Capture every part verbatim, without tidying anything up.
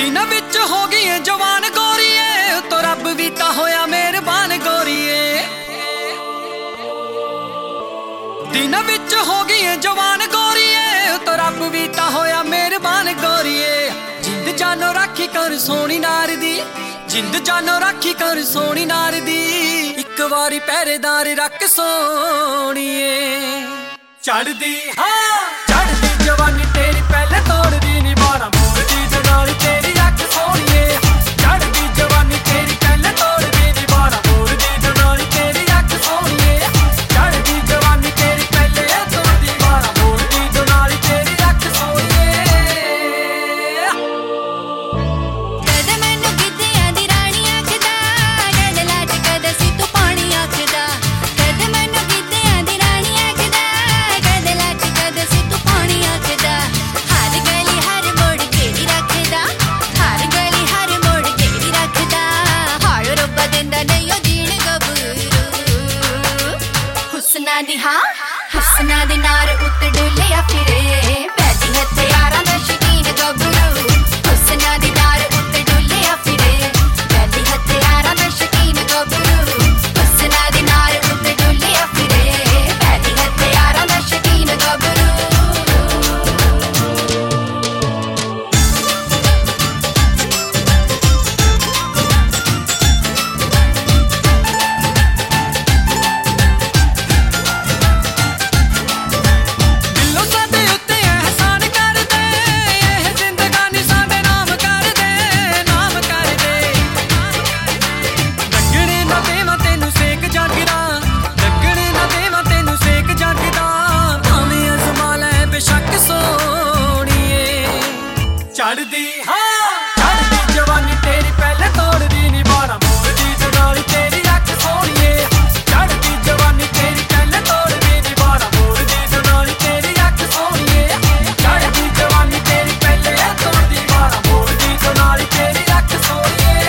ਦਿਨਾਂ ਵਿੱਚ ਹੋ ਗਈ ਏ ਜਵਾਨ ਗੋਰੀਏ, ਤੋ ਰੱਬ ਵੀ ਤਾਂ ਹੋਇਆ ਮਿਹਰਬਾਨ ਗੋਰੀਏ। ਦਿਨਾਂ ਵਿੱਚ ਹੋ ਗਈ ਏ ਜਵਾਨ ਗੋਰੀਏ, ਤੋ ਰੱਬ ਵੀ ਤਾਂ ਹੋਇਆ ਮਿਹਰਬਾਨ ਗੋਰੀਏ। ਜਿੰਦ ਜਾਨੋ ਰਾਖੀ ਕਰ ਸੋਹਣੀ ਨਾਰ ਦੀ, ਜਿੰਦ ਜਾਨੋ ਰਾਖੀ ਕਰ ਸੋਹਣੀ ਨਾਰ ਦੀ। ਇੱਕ ਵਾਰੀ ਪਹਿਰੇਦਾਰ ਰੱਖ ਸੋਹਣੀਏ। ਚੜਦੀ ਹਾਂ ਚੜਦੀ ਜਵਾਨੀ ਤੇਰੀ ਪਹਿਲੇ ਤੋੜਦੀ ਨੀ ਬਾਰਾਂ ਮੋੜਦੀ ਜਨਾਨੀ ਤੇਰੀ ਅੱਖ ਸੋਹਣੀਏ। ਚੜਦੀ ਜਵਾਨੀ ਤੇਰੀ ਪਹਿਲੇ ਤੋੜਦੀ ਨੀ ਬਾਰਾਂ ਮੋੜਦੀ ਜਨਾਨੀ ਤੇਰੀ ਅੱਖ ਸੋਹਣੀਏ। ਚੜਦੀ ਜਵਾਨੀ ਤੇਰੀ ਪਹਿਲੇ ਤੋੜਦੀ ਬਾਰਾਂ ਮੋੜਦੀ ਜਨਾਨੀ ਤੇਰੀ ਅੱਖ ਸੋਹਣੀਏ। ਕਦੇ ਮੈਨੂੰ ਗਿੱਧਿਆਂ ਦੀ ਰਾਣੀ ਆਖਦਾ, ਕਦੇ ਲਾਟ ਕਦੇ ਸੀ ਤੂੰ ਪਾਣੀ ਆਖਦਾ। ਕਦੇ ਮੈਨੂੰ ਗਿੱਧਿਆਂ ਦੀ ਰਾਣੀ ਆਖਦਾ, ਕਦੇ ਲਾਟ ਕਦੇ ਸੀ ਤੂੰ ਪਾਣੀ ਆਖਦਾ। ਹਰ ਗਲੀ ਹਰ ਮੋੜ ਤੇਰੀ ਰੱਖਦਾ, ਹਰ ਗਲੀ ਹਰ ਮੋੜ ਤੇਰੀ ਰੱਖਦਾ। ਹਾਏ ਰੱਬਾ ਦਿੰਦਾ ਨਹੀਂ ਉਹ ਜੀਣ ਗੱਭਰੂ। ਹੁਸਨਾਂ ਦੀ ਹਾਂ ਹੁਸਨਾਂ ਦੀ ਨਾਰ ਉੱਤੇ ਡੁੱਲਿਆ ਫਿਰੇ, ਪੈਦੀ ਹਥਿਆਰਾਂ ਦਾ ਸ਼ੌਕੀਨ ਗੱਭਰੂ। ਹੁਸਨਾਂ ਦੀ ਨਾਰ ਉੱਤੇ ਡੁੱਲਿਆ ਫਿਰੇ, ਪੈਦੀ ਹਥਿਆਰਾਂ ਦਾ ਸ਼ੌਕੀਨ ਗੱਭਰੂ। ਹੁਸਨਾਂ ਦੀ ਨਾਰ ਉੱਤੇ ਡੁੱਲਿਆ ਫਿਰੇ, ਪੈਦੀ ਹਥਿਆਰਾਂ ਦਾ ਸ਼ੌਕੀਨ ਗੱਭਰੂ। ਦਿਲੋਂ ਸਾਡੇ ਉੱਤੇ ਅਹਿਸਾਨ ਕਰਦੇ, ਇਹ ਜ਼ਿੰਦਗਾਨੀ ਸਾਡੇ ਨਾਮ ਕਰਦੇ, ਨਾਮ ਕਰਦੇ। ਲੱਗਣੇ ਨਾ ਦੇਵਾਂ ਤੈਨੂੰ ਸੇਕ ਜਾਗਦਾ, ਲੱਗਣੇ ਨਾ ਦੇਵਾਂ ਤੈਨੂੰ ਸੇਕ ਜਾਗਦਾ। ਭਾਵੇਂ ਅਜ਼ਮਾ ਲੈ ਬੇਸ਼ੱਕ ਸੋਹਣੀਏ। ਚੜਦੀ ਹਾਂ ਚੜਦੀ ਜਵਾਨੀ ਤੇਰੀ ਪਹਿਲੇ ਤੋੜਦੀ ਨੀ ਬਾਰਾਂ ਮੋੜਦੀ ਜਨਾਨੀ ਤੇਰੀ ਅੱਖ ਸੋਹਣੀਏ। ਚੜਦੀ ਜਵਾਨੀ ਤੇਰੀ ਪਹਿਲੇ ਤੋੜਦੀ ਨੀ ਬਾਰਾਂ ਮੋੜਦੀ ਜਨਾਨੀ ਤੇਰੀ ਅੱਖ ਸੋਹਣੀਏ। ਚੜਦੀ ਜਵਾਨੀ ਤੇਰੀ ਪਹਿਲੇ ਤੋੜਦੀ ਬਾਰਾਂ ਮੋੜਦੀ ਜਨਾਨੀ ਤੇਰੀ ਅੱਖ ਸੋਹਣੀਏ।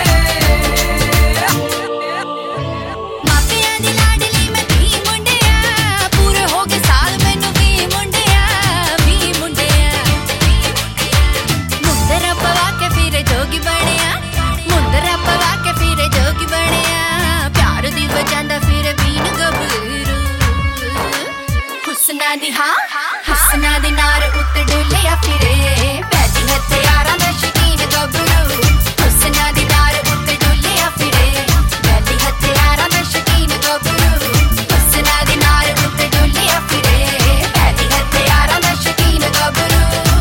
ਮਾਪਿਆਂ ਦੀ ਲਾਡਲੀ ਮੈਂ ਧੀ ਮੁੰਡਿਆ, ਪੂਰੇ ਹੋ ਗਏ ਸਾਲ ਮੈਨੂੰ ਵੀ ਮੁੰਡਿਆ, ਵੀ ਮੁੰਡਿਆ। ਮੁੰਦਰਾ ਪਵਾ ਕੇ ਫਿਰ ਜੋਗੀ ਬਣਿਆ, ਮੁੰਦਰਾ ਪਵਾ ਕੇ ਫਿਰ ਜੋਗੀ ਬਣਿਆ। ਪਿਆਰ ਦੀ ਵਜਾਂਦਾ ਫਿਰ ਬੀਨ ਗੱਭਰੂ। ਹੁਸਨਾਂ ਦੀ ਹਾਂ ਹੁਸਨਾਂ ਦੀ ਨਾਰ ਉੱਤੇ ਡੁੱਲਿਆ ਫਿਰੇ, ਪੈਦੀ ਹਥਿਆਰਾਂ ਦਾ ਸ਼ੌਕੀਨ ਗੱਭਰੂ। ਹੁਸਨਾਂ ਦੀ ਨਾਰ ਉੱਤੇ ਡੁੱਲਿਆ ਫਿਰੇ, ਪੈਦੀ ਹਥਿਆਰਾਂ ਦਾ ਸ਼ੌਕੀਨ ਗੱਭਰੂ। ਹੁਸਨਾਂ ਦੀ ਨਾਰ ਉੱਤੇ ਡੁੱਲਿਆ ਫਿਰੇ, ਪੈਦੀ ਹਥਿਆਰਾਂ ਦਾ ਸ਼ੌਕੀਨ ਗੱਭਰੂ।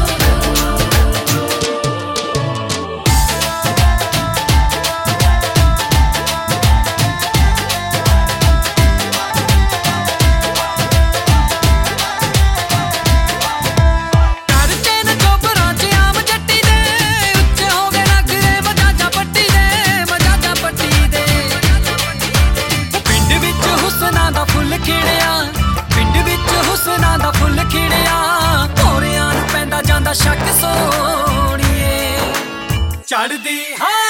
ਕਰਤੇ ਨ ਚੋਬਰਾਂ ਚ ਆਮ ਜੱਟੀ ਦੇ, ਉੱਚੇ ਹੋ ਗਏ ਨਖਰੇ ਮਜਾਜਾ ਪੱਟੀ ਦੇ, ਮਜਾਜਾ ਪੱਟੀ ਦੇ। ਪਿੰਡ ਵਿੱਚ ਹੁਸਨਾਂ ਦਾ ਫੁੱਲ ਖਿੜਿਆ, ਪਿੰਡ ਵਿੱਚ ਹੁਸਨਾਂ ਦਾ ਫੁੱਲ ਖਿੜਿਆ। ਹੋਰਿਆਂ ਨੂੰ ਪੈਂਦਾ ਜਾਂਦਾ ਸ਼ੱਕ ਸੋਹਣੀਏ। ਚੜਦੀ ਹਾਂ